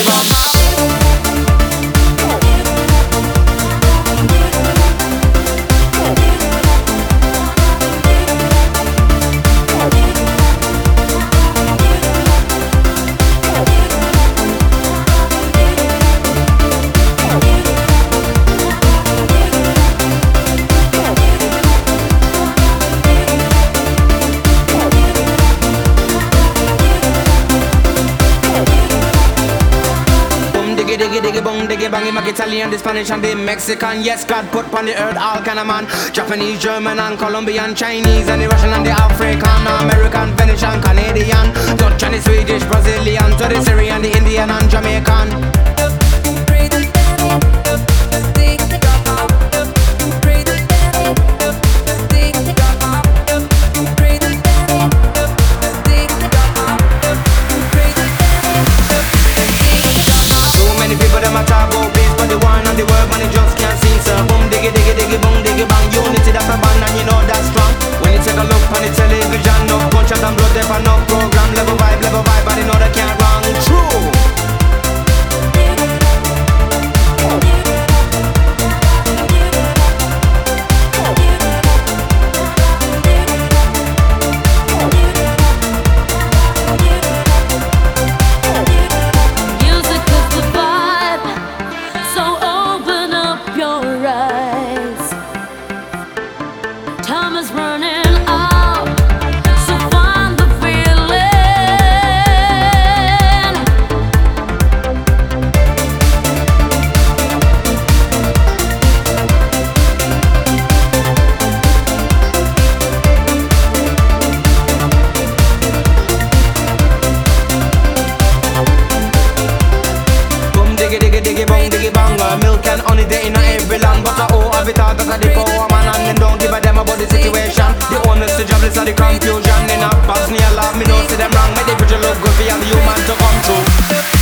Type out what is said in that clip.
Diggy diggy diggy bong diggy bang. Him a Italian, the Spanish and the Mexican. Yes, God put on the earth all kind of man. Japanese, German and Colombian, Chinese and the Russian and the African, American, Venetian, Canadian, Dutch and the Swedish, Brazilian, to the Syrian, the Indian and Jamaican. The word man, you just can't see, sir. Boom, diggy, diggy, diggy, boom, diggy, bang. Unity, that's a band, and you know that's strong. When you take a look on the television, no gunshot and blood, there no program. Level vibe, but you know they can't wrong. True. Time is running out, so find the feeling. Boom, diggy, diggy, diggy, bong, diggy, bang. Milk and honey, they in every land. But I owe every thought that I did for man. And them don't give a damn about the situation. The owners, the jobless, and the confusion. They not pass me a lot, me don't see them wrong. Make the picture look good for all the human to come true.